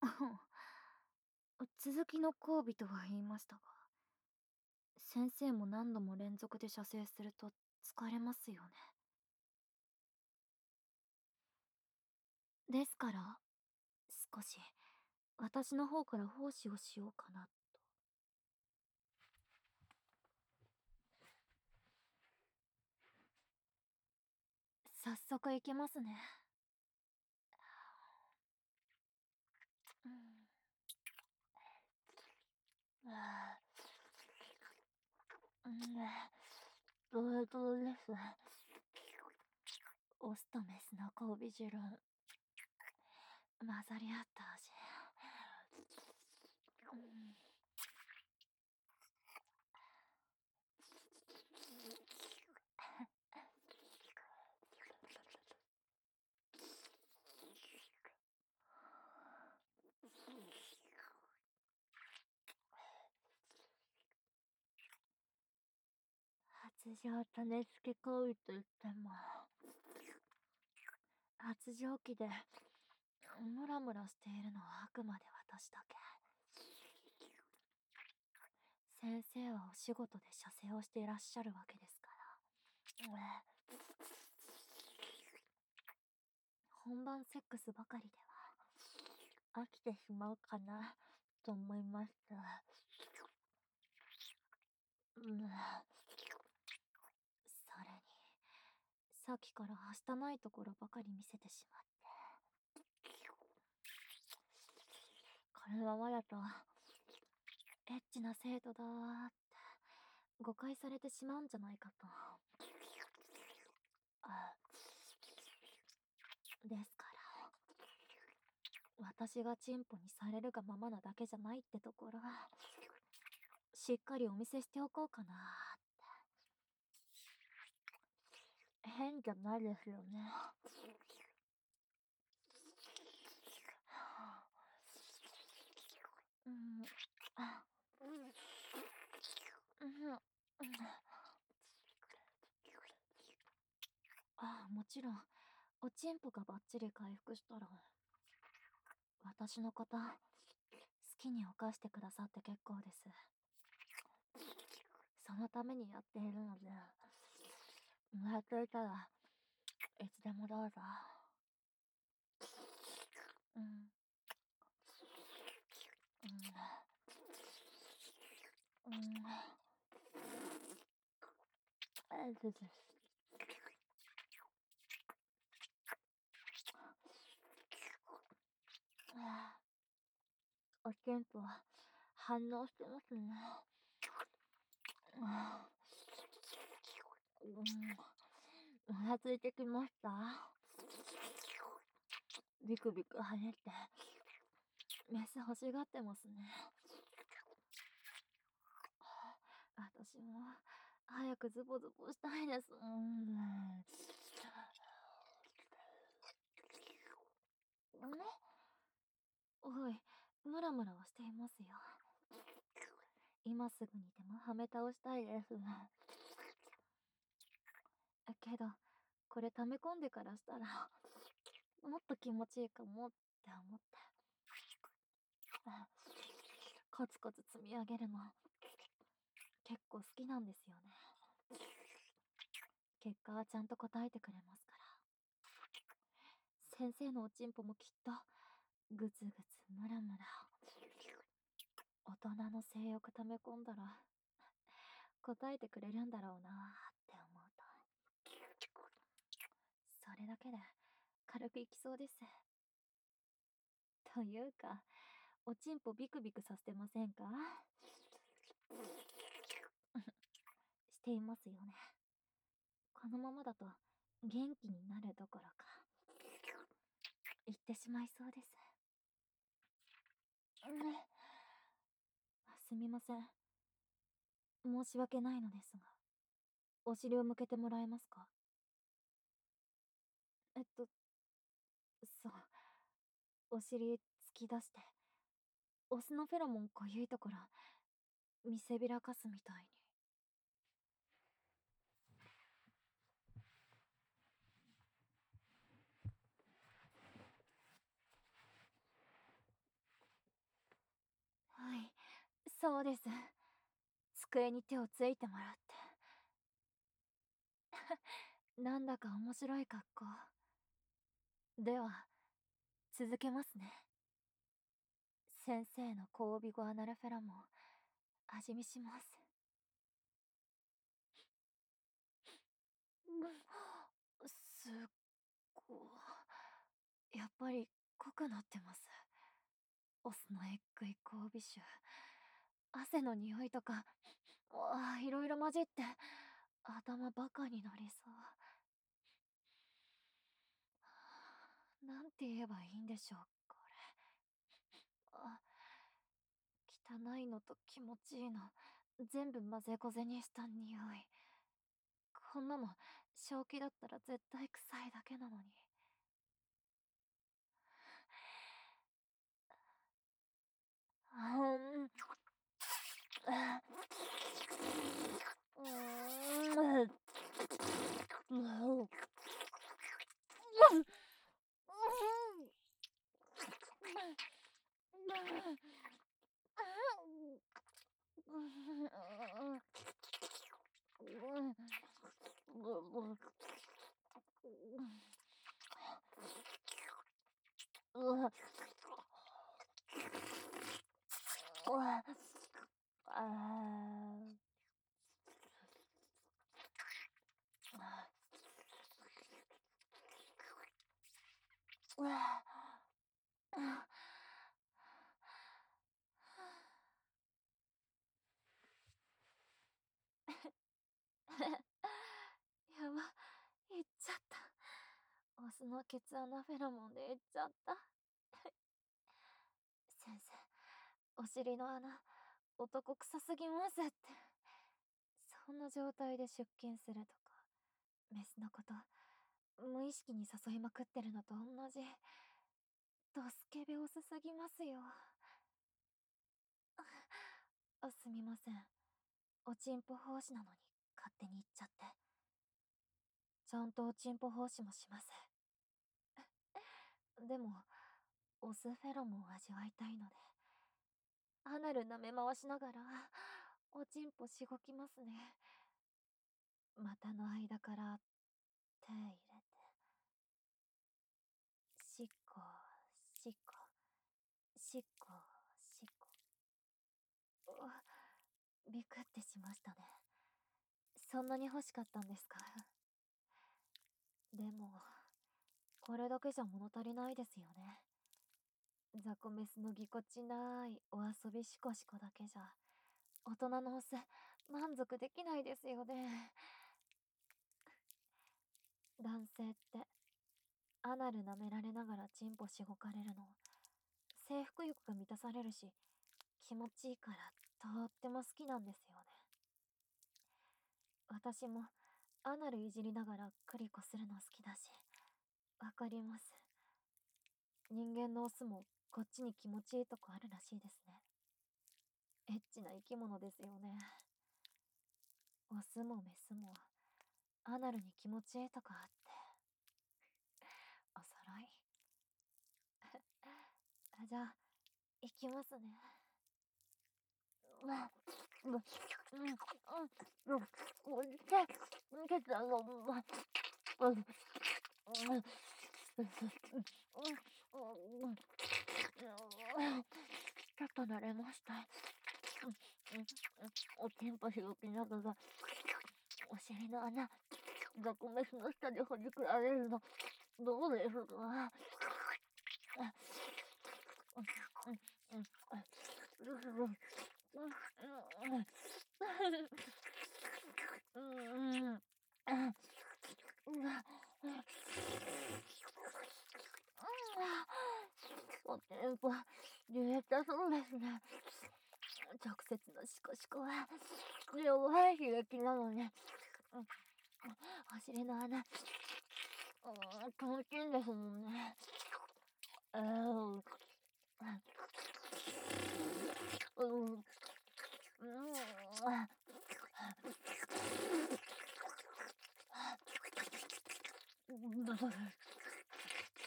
続きの交尾とは言いましたが、先生も何度も連続で射精すると疲れますよね。ですから、少し私の方から奉仕をしようかなと。早速行きますね。うん。あーうん、ドロドロです。オスとメスの交尾汁、混ざり合った味。うん。発情種付け行為といっても、発情期でムラムラしているのはあくまで私だけ。先生はお仕事で射精をしていらっしゃるわけですから。本番セックスばかりでは飽きてしまうかなと思います。それに、さっきからはしたないところばかり見せてしまって。このままだと、エッチな生徒だーって誤解されてしまうんじゃないかと。あ、ですから、私がチンポにされるがままなだけじゃないってところ、しっかりお見せしておこうかなーって。変じゃないですよね。うん、あ、うん、うん。ああ、もちろん、おちんぽがバッチリ回復したら、私のこと、好きに犯してくださって結構です。そのためにやっているので、もらっていたらいつでもどうぞ。うん、うん、うん。ずず。おちんぽは反応してますね。うん、うなずいてきました。ビクビク跳ねて、メス欲しがってますね。私も、早くズボズボしたいです。おい、ムラムラはしていますよ。今すぐにでもはめ倒したいです。けど、これ溜め込んでからしたら、もっと気持ちいいかもって思って。コツコツ積み上げるの、結構好きなんですよね。結果はちゃんと答えてくれますから。先生のおちんぽもきっと、ぐつぐつムラムラ。大人の性欲溜め込んだら、答えてくれるんだろうなーって思うと。それだけで、軽くいきそうです。というか、おちんぽビクビクさせてませんか？していますよね。このままだと元気になるどころか言ってしまいそうです。すみません。申し訳ないのですが、お尻を向けてもらえますか？えっと、そう、お尻突き出して、オスのフェロモン濃ゆいところ、見せびらかすみたいに。 そうです。机に手をついてもらって。なんだか面白い格好。では、続けますね。先生の交尾後アナルフェロモン、味見します。すっごやっぱり濃くなってます。オスのエッグイ交尾臭。汗の匂いとか、いろいろ混じって、頭バカになりそう。なんて言えばいいんでしょう、これ。汚いのと気持ちいいの、全部混ぜこぜにした匂い。こんなの、正気だったら絶対臭いだけなのに。うん。やば、いっちゃった。オスのケツ穴フェロモンでいっちゃった。先生、お尻の穴、男臭すぎますって。そんな状態で出勤するとか、メスのこと、無意識に誘いまくってるのと同じ。ドスケベオスすぎますよ。すみません。おちんぽ奉仕なのに勝手に言っちゃって。ちゃんとおちんぽ奉仕もします。でも、オスフェロモンを味わいたいので、アナル舐め回しながら、おちんぽしごきますね。股の間から手入れて、しっこ、しっこ、しっこ、しっこ。びくってしましたね。そんなに欲しかったんですか？でも、これだけじゃ物足りないですよね。ザコメスのぎこちないお遊びシコシコだけじゃ、大人のオス、満足できないですよね。男性って、アナル舐められながらチンポしごかれるの、征服欲が満たされるし、気持ちいいからとっても好きなんですよね。私も、アナルいじりながらクリコするの好きだし、わかります。人間のオスもこっちに気持ちいいとこあるらしいですね。エッチな生き物ですよね。オスもメスも、アナルに気持ちいいとこあって、おそろい。じゃあ、行きますね。ちょっと慣れました。おちんぽしごきながら、お尻の穴、ザコメスの下でほじくられるの、どうですか？おてんぽ、揺れたそうですね。直接のシコシコは弱い刺激なのに、お尻の穴、気持ちいいんですもんね。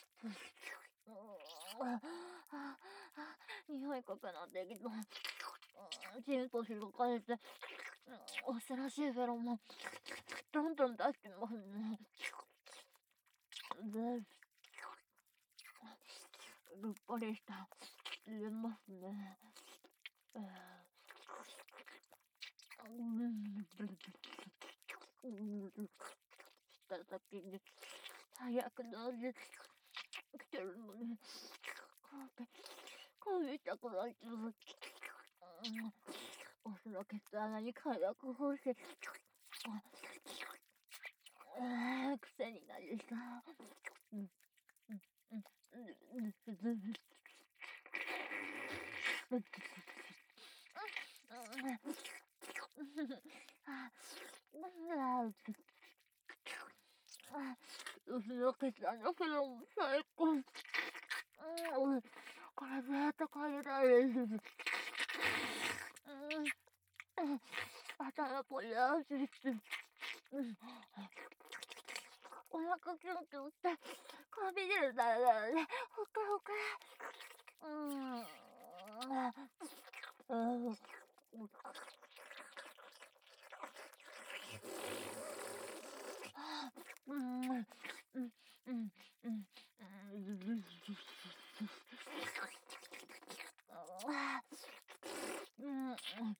匂い濃くなってきた。 チンと広がれて、おせらしいフェロモン、どんどん出してますね。で、うっかりした。入れますね。うん。した先に早くな味来てるのに、声痛くなってます。お風呂消す穴に快楽欲しい。癖になりさ。うん、うん、うん、うん、うん、うん。うふのけさんのフェロモン最高。これずっと嗅いだいです。頭ぽやーしして、お腹キュンキュンして、くびれるだらね、ふかふか。うん、うん、うん、うん、うん、うん、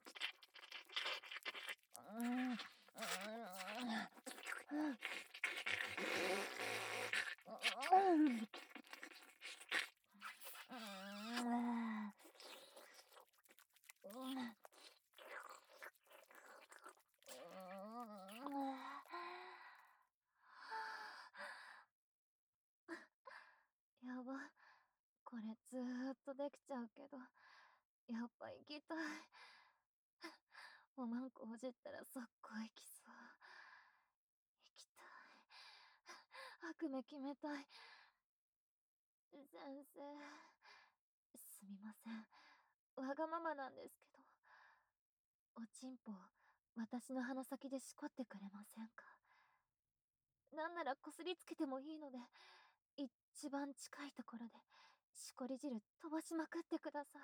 やば、これずーっとできちゃうけど、やっぱ行きたい。おまんこほじったら速攻行きそう。行きたい。悪夢決めたい。先生、すみません。わがままなんですけど、おちんぽ、私の鼻先でしこってくれませんか？なんならこすりつけてもいいので、一番近いところで、しこり汁飛ばしまくってください。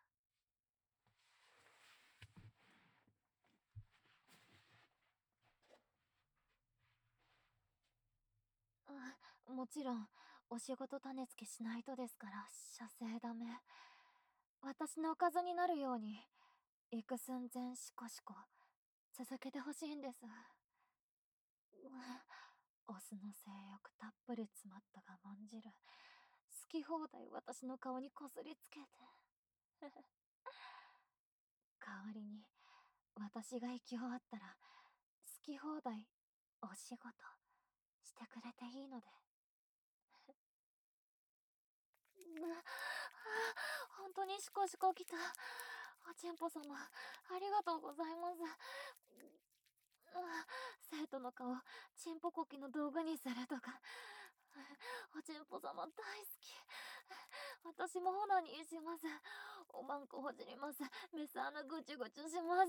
もちろん、お仕事種付けしないとですから、射精ダメ。私のおかずになるように、行く寸前シコシコ、続けてほしいんです。オスの性欲たっぷり詰まった我慢汁、好き放題私の顔にこすりつけて。代わりに、私が生き終わったら、好き放題、お仕事、してくれていいので。本当にシコシコ来た。おちんぽ様、ありがとうございます。生徒の顔、チンポコキの動画にするとか。おちんぽ様大好き。私もオナニーします。おまんこほじります。メス穴ぐちゅぐちゅします。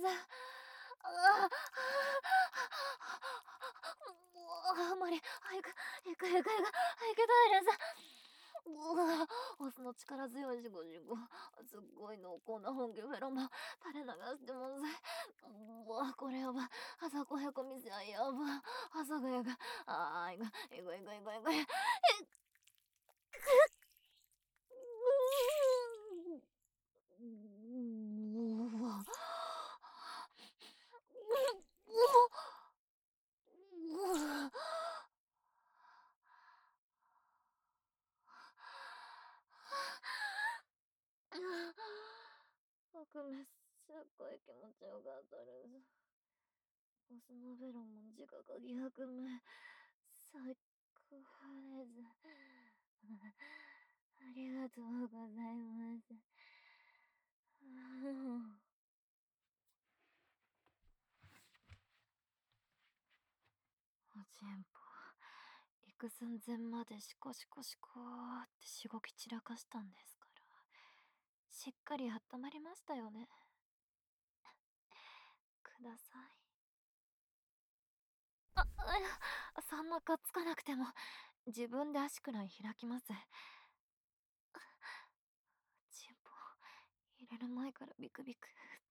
もう、無理。早く、早く、早く、早く、早くトイレさ。オスの力強いシコシコ。すっごい濃厚な本気フェロモン垂れ流してます。これやばい。朝子へこみせあやばい。朝がやが、いが、いがいがいがいがい。うわ。悪夢すっごい気持ちよかったです。オスのベロモン自覚疑惑目最高です。ありがとうございます。おちんぽ、行く寸前までシコシコシコーってしごき散らかしたんですから、しっかり温まりましたよね。ください。そんなかっつかなくても、自分で足くらい開きます。チンポ、入れる前からビクビク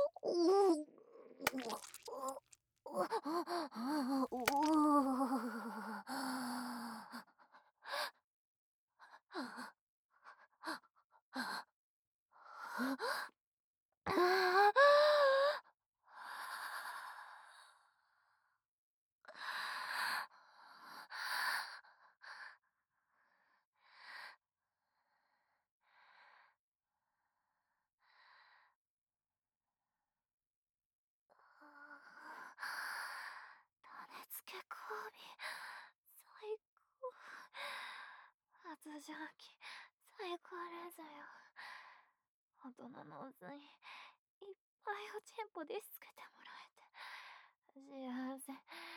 種付け交尾、最高。発情期、最高ですよ。大人のおずに、いっぱいおちんぽでしつけてもらえて、幸せ。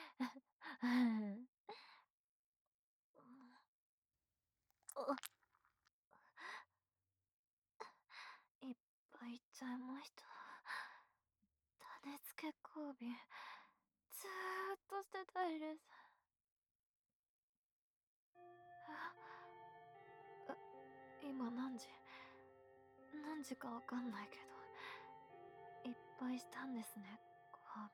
いっぱいいっちゃいました。種付け交尾、ずーっとしてたいです。今何時？何時かわかんないけど、いっぱいしたんですね、交尾。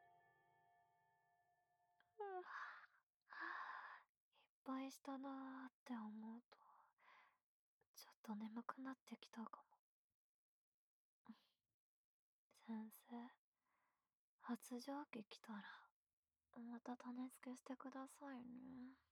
ういっぱいしたなーって思うと、ちょっと眠くなってきたかも。先生、発情期来たら、また種付けしてくださいね。